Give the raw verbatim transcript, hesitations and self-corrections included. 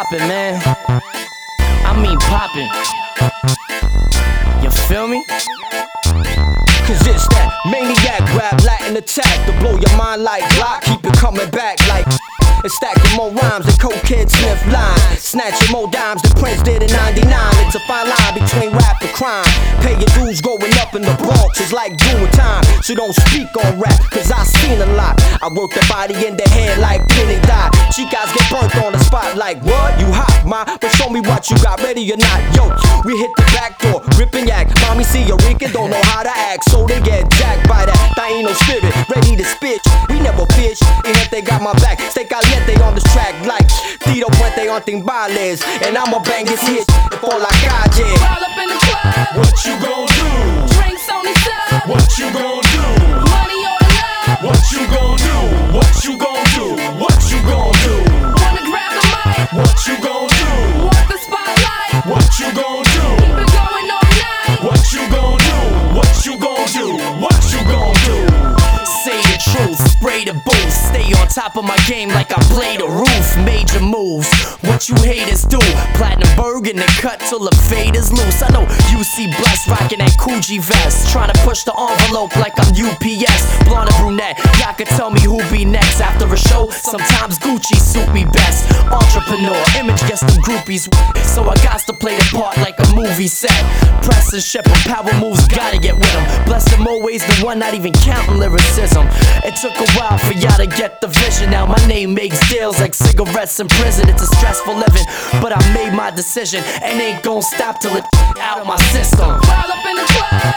poppin', man. I mean poppin'. You feel me? Cause it's that maniac rap, Latin attack to blow your mind like Glock, keep it coming back like. And stacking more rhymes than cokehead sniff line. Snatching more dimes than Prince did in ninety-nine. It's a fine line between rap and crime. Pay your dues going up in the Bronx is like doing time. So don't speak on rap, cause I seen a lot. I work the body in the head like Penny Dot. Chicas get burnt on the spot like what? You hot, ma? But show me what you got, ready or not. Yo, we hit the back door, rippin' yak. Mommy see a Rican, don't know how to act, so they get jacked by that Taino spirit, ready to spit. We never bitch, and if they got my back, stay caliente on this track like Tito Puente on timbales. And I'ma bang this hit for la calle. All up in the club. What you gon' do? Drinks on the side. What you gon' do? Money on the line. What you gon' do? What you gon' do? What you gon' do? Wanna grab the mic. What you gon' do? Want the spotlight. What you gon' do? Keep it going all night. What you gon' do? What you gon' do? What you gon' do? Say the truth, spray the boost. Stay on top of my game like I play the roof. Major moves, what you haters do. Platinum Berg in the cut till the fade is loose. I know you see Bless rocking that Coogee vest, trying to push the envelope like I'm U P S. Blonde and brunette, y'all can tell me who be next after a show. Sometimes Gucci suit me best. Entrepreneur, image gets them groupies, so I got to play the part like a movie set. Press and ship 'em, power moves, gotta get with 'em. Blessed them always the one, not even counting lyricism. It took a while for y'all to get the vision. Now my name makes deals like cigarettes in prison. It's a stressful living, but I made my decision and ain't gon' stop till it out of my system. All up in the club.